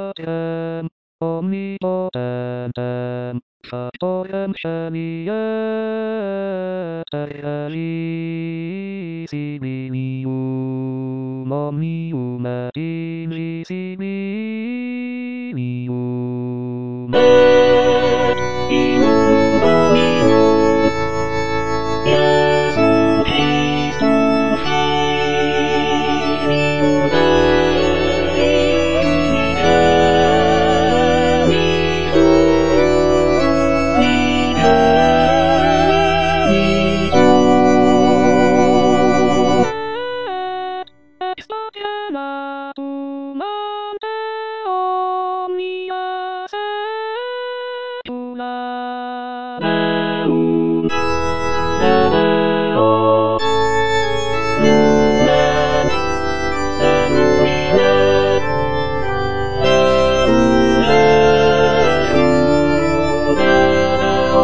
Omnipotent, omnipotent, potentially Civium, omnium et Civium. Jesum Christum Filium Explodianatum ante omnia secula. Deum, Deo, Lumen, Lumine, Deum Jesum, Deo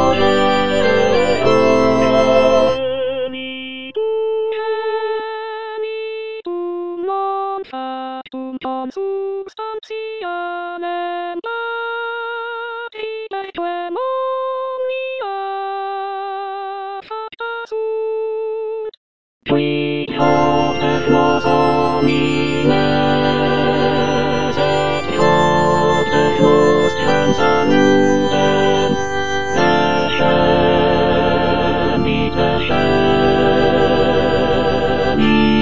Genitum non factum consubstantialem partipequem omnia facta sunt. Qui Deus homines et Deus transcendem descendit, descendit.